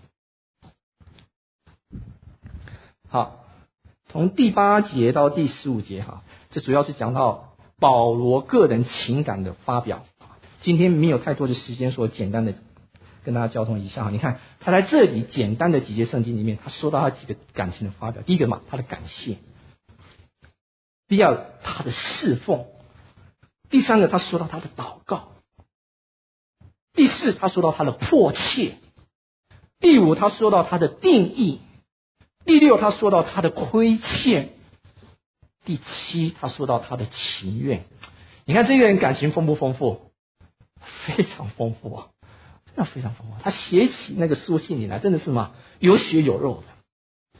好，从第八节到第十五节哈，这主要是讲到保罗个人情感的发表。今天没有太多的时间说，简单的跟大家交通一下。你看他在这里简单的几节圣经里面，他说到他几个感情的发表。第一个嘛，他的感谢。第二，他的侍奉；第三个，他说到他的祷告；第四，他说到他的迫切；第五，他说到他的定义；第六，他说到他的亏欠；第七，他说到他的情愿。你看这个人感情丰不丰富？非常丰富啊，真的非常丰富。他写起那个书信里来，真的是嘛，有血有肉的。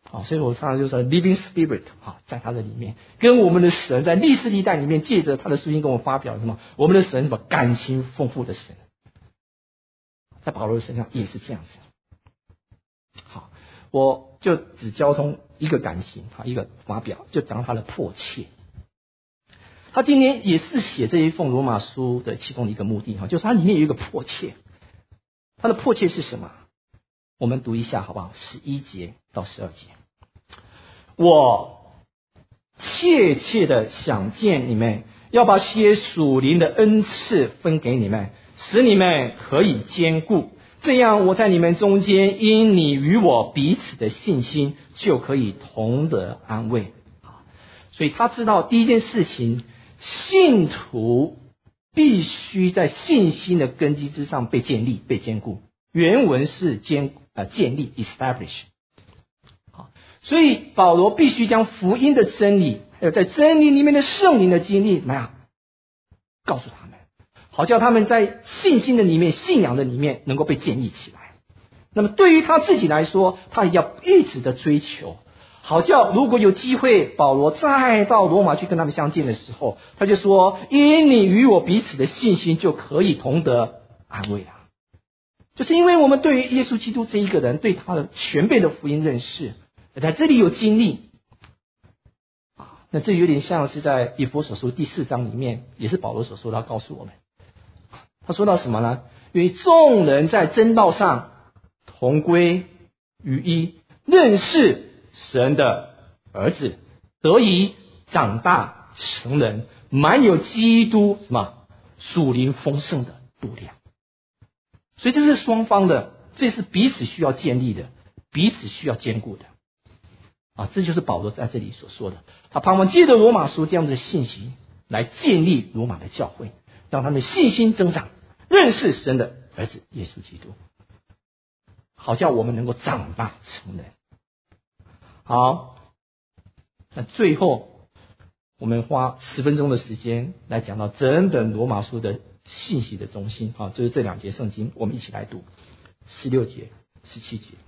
好，所以我常常就说 living spirit 啊，在他的里面，跟我们的神在历史历代里面借着他的书信跟我们发表什么，我们的神什么感情丰富的神，在保罗的身上也是这样子。好，我就只交通一个感情啊，一个发表，就讲他的迫切。他今天也是写这一封罗马书的其中的一个目的哈，就是它里面有一个迫切。他的迫切是什么？我们读一下好不好？十一节到十二节。我切切的想见你们，要把些属灵的恩赐分给你们，使你们可以坚固。这样我在你们中间，因你与我彼此的信心，就可以同得安慰。所以他知道第一件事情，信徒必须在信心的根基之上被建立、被坚固。原文是坚呃建立 establish。好，所以保罗必须将福音的真理，还有在真理里面的圣灵的经历，那样告诉他们，好叫他们在信心的里面、信仰的里面能够被建立起来。那么对于他自己来说，他也要一直的追求，好叫如果有机会，保罗再到罗马去跟他们相见的时候，他就说：因你与我彼此的信心，就可以同得安慰了。就是因为我们对于耶稣基督这一个人，对他的全备的福音认识，在这里有经历啊，那这有点像是在以弗所书第四章里面，也是保罗所说的，要告诉我们。他说到什么呢？因为众人在真道上同归于一，认识神的儿子，得以长大成人，满有基督什么属灵丰盛的度量。所以这是双方的，这是彼此需要建立的，彼此需要坚固的啊！这就是保罗在这里所说的，他盼望借着罗马书这样的信息来建立罗马的教会，让他们信心增长，认识神的儿子耶稣基督，好叫我们能够长大成人。好，那最后我们花十分钟的时间来讲到整本罗马书的信息的中心啊，就是这两节圣经，我们一起来读十六节、十七节。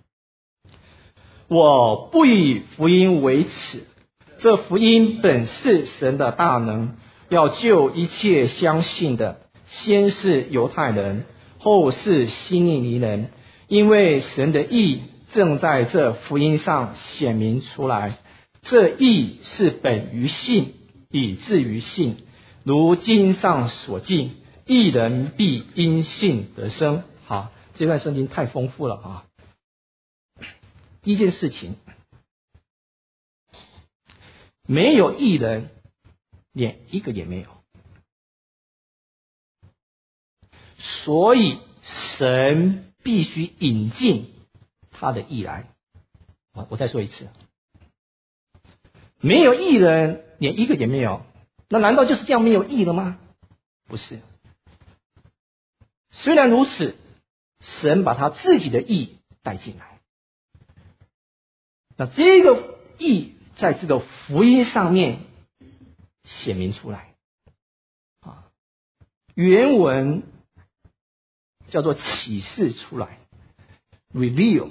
我不以福音为耻，这福音本是神的大能，要救一切相信的，先是犹太人，后是希利尼人，因为神的义正在这福音上显明出来。这义是本于信，以至于信。如经上所记，义人必因信得生。好，这段圣经太丰富了啊！第一件事情，没有义人，连一个也没有。所以神必须引进他的义来。我再说一次，没有义人，连一个也没有。那难道就是这样没有义了吗？不是。虽然如此，神把他自己的义带进来。那这个义在这个福音上面显明出来啊，原文叫做启示出来 reveal，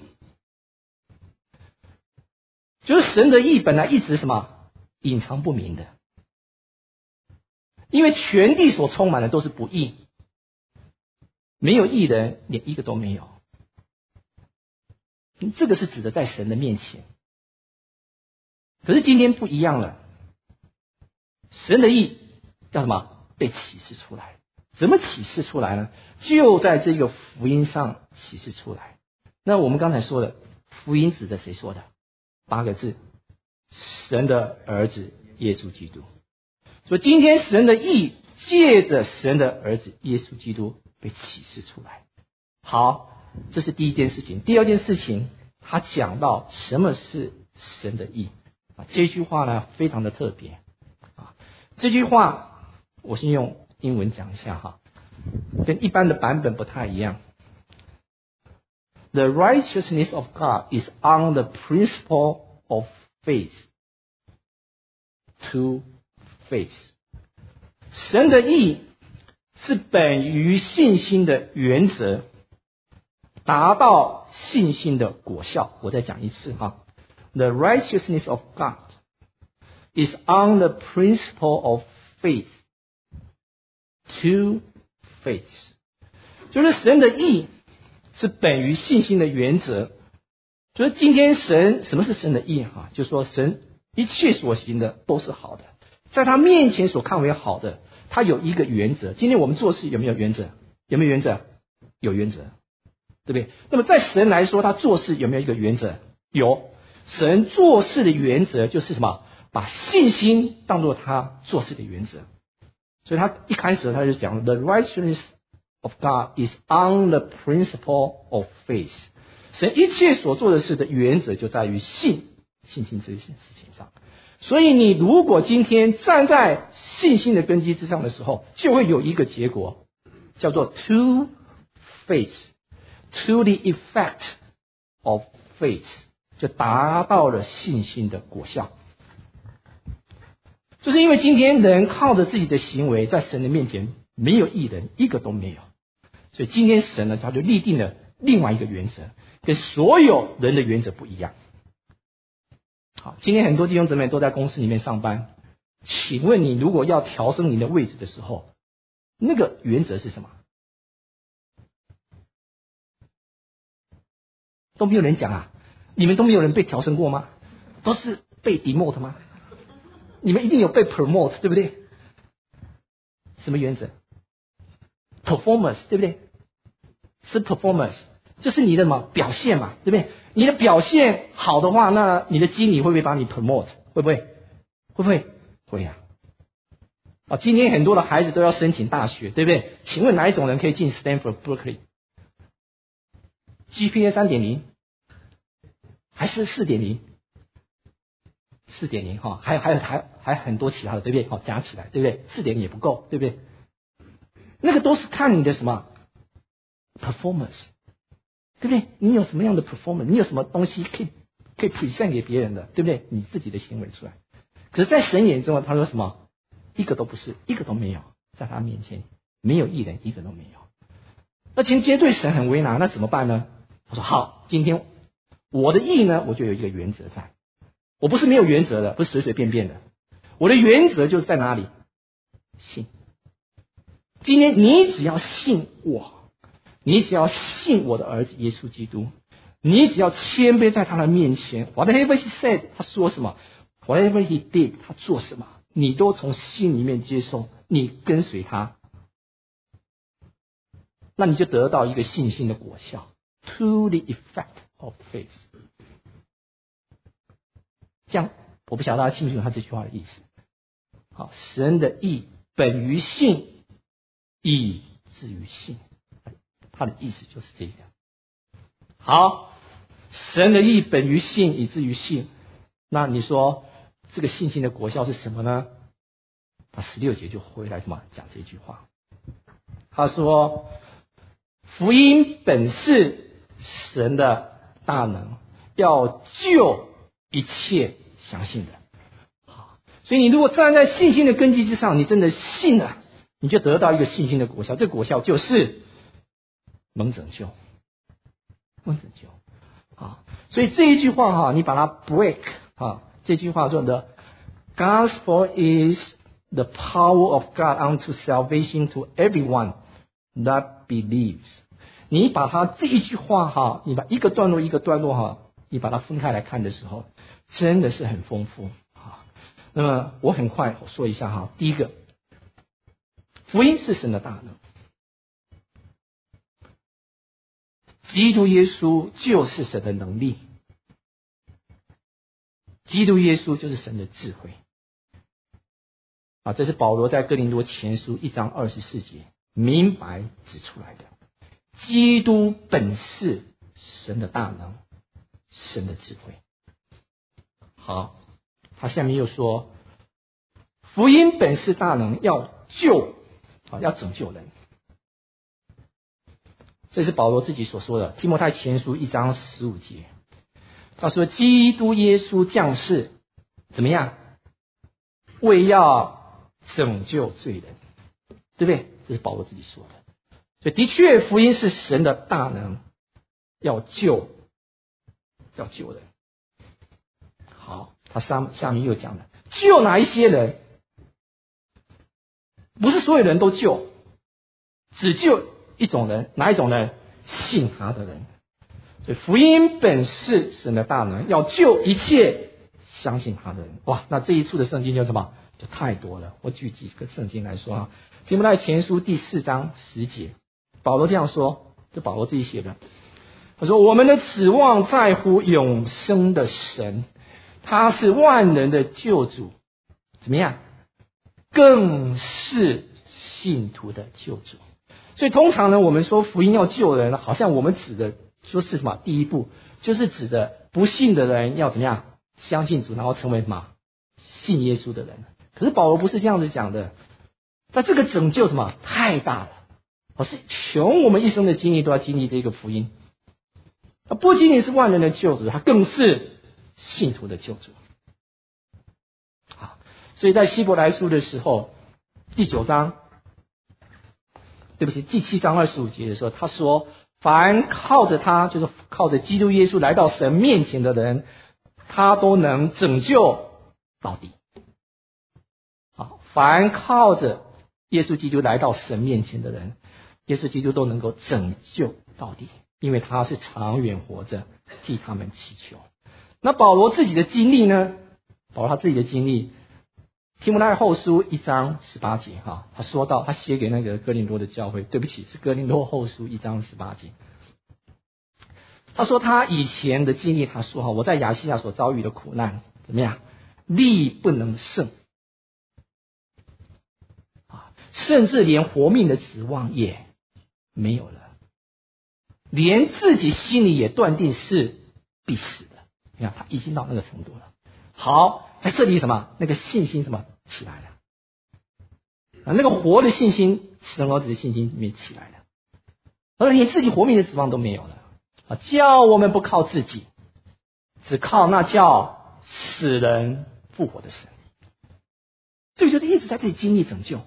就是神的义本来一直什么隐藏不明的，因为全地所充满的都是不义，没有义人，连一个都没有。这个是指的在神的面前。可是今天不一样了，神的义叫什么？被启示出来。怎么启示出来呢？就在这个福音上启示出来。那我们刚才说的福音指的谁说的？八个字：神的儿子耶稣基督。所以今天神的义借着神的儿子耶稣基督被启示出来。好，这是第一件事情。第二件事情，他讲到什么是神的义啊？这句话呢非常的特别啊。这句话我先用英文讲一下哈，跟一般的版本不太一样。The righteousness of God is on the principle of faith to faith。神的义是本于信心的原则，达到信心的果效。我再讲一次哈， The righteousness of God is on the principle of faith. To faith. 就是神的义是本于信心的原则。所以今天神，什么是神的义啊？就是说神一切所行的都是好的，在他面前所看为好的，他有一个原则。今天我们做事有没有原则？有没有原则？有原则，对不对？那么在神来说，他做事有没有一个原则？有。神做事的原则就是什么？把信心当作他做事的原则。所以他一开始他就讲 The righteousness of God is on the principle of faith。 神一切所做的事的原则就在于信信心这件事情上。所以你如果今天站在信心的根基之上的时候，就会有一个结果，叫做 to faith, to the effect of faith， 就达到了信心的果效。就是因为今天人靠着自己的行为，在神的面前没有义人，一个都没有。所以今天神呢，他就立定了另外一个原则，跟所有人的原则不一样。好，今天很多弟兄姊妹都在公司里面上班，请问你如果要调升你的位置的时候，那个原则是什么？都没有人讲啊？你们都没有人被调升过吗？都是被 demote 吗？你们一定有被 promote， 对不对？什么原则？ performance， 对不对？是 performance， 就是你的什么表现嘛，对不对？你的表现好的话，那你的经理会不会把你 promote？ 会不会？会不会？会呀、啊。今天很多的孩子都要申请大学，对不对？请问哪一种人可以进 Stanford Berkeley？ G P A 三点零 还是 四点零？ 四点零 哈，还有还有还还很多其他的，对不对？好，加起来，对不对？ 四点零 也不够，对不对？那个都是看你的什么 performance， 对不对？你有什么样的 performance， 你有什么东西可以可以 present 给别人的，对不对？你自己的行为出来。可是在神眼中，他说什么？一个都不是，一个都没有，在他面前没有一人，一个都没有。那今天对神很为难，那怎么办呢？他说好，今天我的义呢，我就有一个原则在。我不是没有原则的，不是随随便便的。我的原则就是在哪里？信。今天你只要信我，你只要信我的儿子耶稣基督，你只要谦卑在他的面前 ，whatever he said， 他说什么 ，whatever he did， 他做什么，你都从心里面接受，你跟随他，那你就得到一个信心的果效 ，to the effect of faith。这样，我不晓得大家清不清楚他这句话的意思。好，神的义本于信，以至于信，他的意思就是这个。好，神的义本于信，以至于信。那你说这个信心的果效是什么呢？他十六节就回来什么讲这句话。他说，福音本是神的大能，要救一切相信的。好，所以你如果站在信心的根基之上，你真的信了，你就得到一个信心的果效。这个果效就是蒙拯救，蒙拯救。好，所以这一句话哈，你把它 break 啊，这句话说的 ，Gospel is the power of God unto salvation to everyone that believes。你把它这一句话哈，你把一个段落一个段落哈，你把它分开来看的时候，真的是很丰富啊。那么我很快我说一下哈，第一个，福音是神的大能，基督耶稣就是神的能力，基督耶稣就是神的智慧啊，这是保罗在哥林多前书一章二十四节明白指出来的。基督本是神的大能，神的智慧。好，他下面又说，福音本是大能，要救啊，要拯救人。这是保罗自己所说的，提摩太前书一章十五节，他说基督耶稣降世怎么样？为要拯救罪人，对不对？这是保罗自己说的。所以的确，福音是神的大能，要救，要救人。 好，他下下面又讲了，救哪一些人？不是所有人都救，只救一种人，哪一种人？信他的人。所以福音本是神的大能，要救一切相信他的人。哇，那这一处的圣经就什么？就太多了。我举几个圣经来说啊，提摩太前书第四章十节，保罗这样说，这保罗自己写的。他说：“我们的指望在乎永生的神，他是万人的救主，怎么样？更是信徒的救主。”所以通常呢，我们说福音要救人，好像我们指的说是什么？第一步就是指的不信的人要怎么样？相信主，然后成为什么？信耶稣的人。可是保罗不是这样子讲的，那这个拯救什么？太大了，而是全我们一生的经历都要经历这个福音。不仅仅是万人的救主，他更是信徒的救主。好，所以在希伯来书的时候，第九章，对不起，第七章二十五节的时候，他说：“凡靠着他，就是靠着基督耶稣来到神面前的人，他都能拯救到底。”好，凡靠着耶稣基督来到神面前的人，耶稣基督都能够拯救到底。因为他是长远活着，替他们祈求。那保罗自己的经历呢？保罗他自己的经历，提摩太后书一章十八节哈，他说到他写给那个哥林多的教会，对不起，是哥林多后书一章十八节。他说他以前的经历，他说哈，我在亚细亚所遭遇的苦难怎么样？力不能胜啊，甚至连活命的指望也没有了。连自己心里也断定是必死的，你看他已经到那个程度了。好，在这里什么？那个信心什么起来了？啊，那个活的信心，神儿子的信心里面起来了，而连自己活命的指望都没有了。啊，叫我们不靠自己，只靠那叫死人复活的神。这个就是一直在这里经历拯救，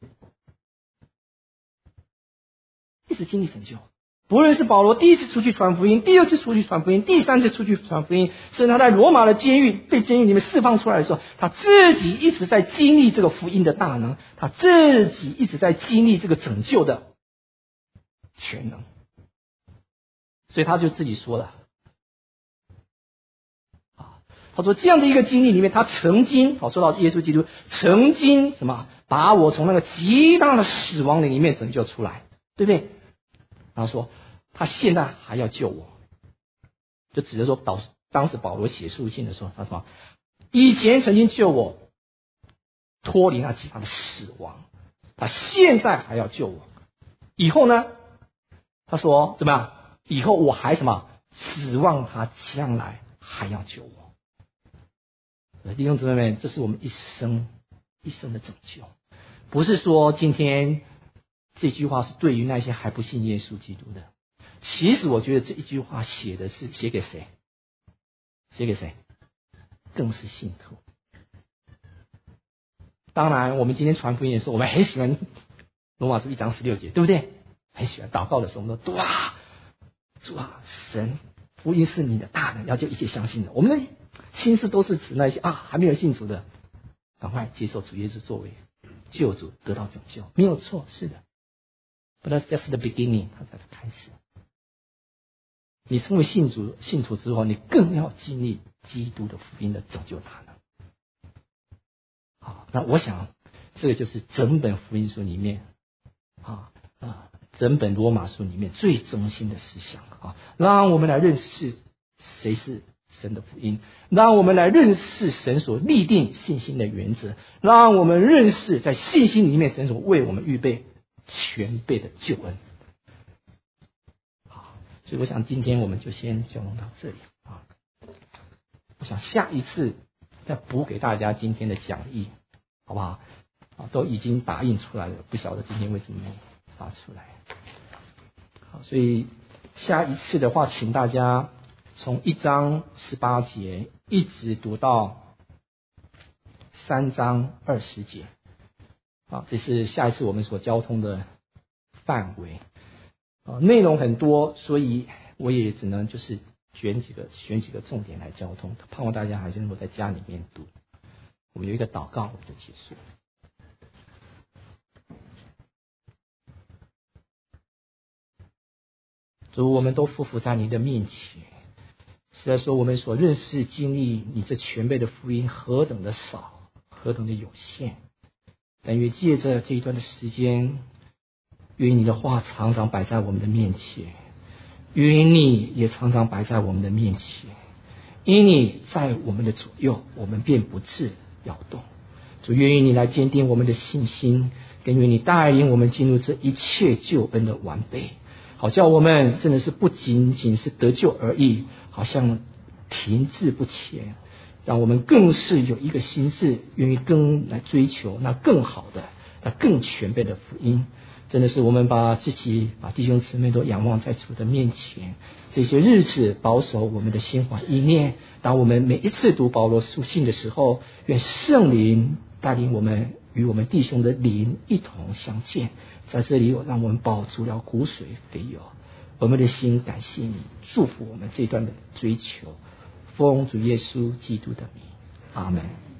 一直经历拯救。不论是保罗第一次出去传福音，第二次出去传福音，第三次出去传福音，甚至他在罗马的监狱被监狱里面释放出来的时候，他自己一直在经历这个福音的大能，他自己一直在经历这个拯救的全能。所以他就自己说了，啊，他说这样的一个经历里面，他曾经，好，说到耶稣基督曾经什么，把我从那个极大的死亡里面拯救出来，对不对？然后说他现在还要救我，就指着说当当时保罗写书信的时候，他说以前曾经救我脱离那极大的死亡，他现在还要救我，以后呢？他说怎么样？以后我还什么指望他将来还要救我。弟兄姊妹们，这是我们一生一生的拯救，不是说今天这句话是对于那些还不信耶稣基督的。其实我觉得这一句话写的是写给谁？写给谁？更是信徒。当然我们今天传福音的时候，我们很喜欢罗马书一章十六节，对不对？很喜欢祷告的时候，我们说哇，主啊，神福音是你的大能，要救一切相信的。我们的心思都是指那些啊还没有信主的，赶快接受主耶稣作为救主，得到拯救，没有错，是的。But that's just the beginning， 它才是开始。你成为信主信徒之后，你更要经历基督的福音的拯救大能。好，那我想这个就是整本福音书里面啊啊，整本罗马书里面最中心的思想啊，让我们来认识谁是神的福音，让我们来认识神所立定信心的原则，让我们认识在信心里面神所为我们预备全备的救恩。好，所以我想今天我们就先交流到这里啊。我想下一次再补给大家今天的讲义，好不好？啊，都已经打印出来了，不晓得今天为什么没发出来。好，所以下一次的话，请大家从一章十八节一直读到三章二十节。啊，这是下一次我们所交通的范围。啊，内容很多，所以我也只能就是选几个选几个重点来交通，盼望大家还是能够在家里面读。我们有一个祷告，我们就结束。主，我们都匍匐在你的面前。虽然说我们所认识经历你这全备的福音何等的少，何等的有限，但愿借着这一段的时间，愿你的话常常摆在我们的面前，愿你也常常摆在我们的面前，因你在我们的左右，我们便不致摇动。主，愿意你来坚定我们的信心，更愿你带领我们进入这一切救恩的完备，好叫我们真的是不仅仅是得救而已，好像停滞不前，让我们更是有一个心志，愿意更来追求那更好的、那更全备的福音。真的是我们把自己、把弟兄姊妹都仰望在主的面前，这些日子保守我们的心怀意念。当我们每一次读保罗书信的时候，愿圣灵带领我们与我们弟兄的灵一同相见，在这里让我们饱足了骨髓肥油。我们的心感谢你，祝福我们这一段的追求，奉主耶稣基督的名，阿们。